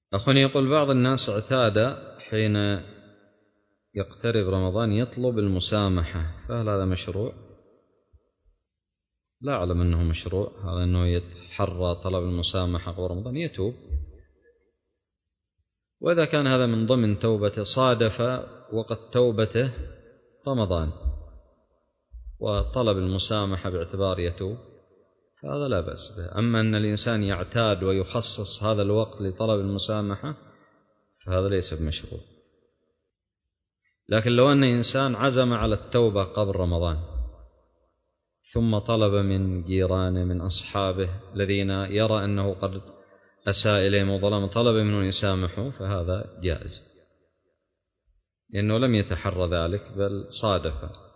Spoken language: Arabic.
أخونا يقول بعض الناس اعتاد حين يقترب رمضان يطلب المسامحة، فهل هذا مشروع؟ لا أعلم أنه مشروع، هذا أنه يتحرى طلب المسامحة قبل رمضان يتوب، وإذا كان هذا من ضمن توبته صادف وقت توبته رمضان وطلب المسامحة باعتبار يتوب فهذا لا بأس به. أما أن الإنسان يعتاد ويخصص هذا الوقت لطلب المسامحة فهذا ليس بمشروع. لكن لو أن إنسان عزم على التوبة قبل رمضان ثم طلب من جيرانه من أصحابه الذين يرى أنه قد أساء إليهم وظلم طلب منه يسامحه فهذا جائز، لأنه لم يتحرى ذلك بل صادف.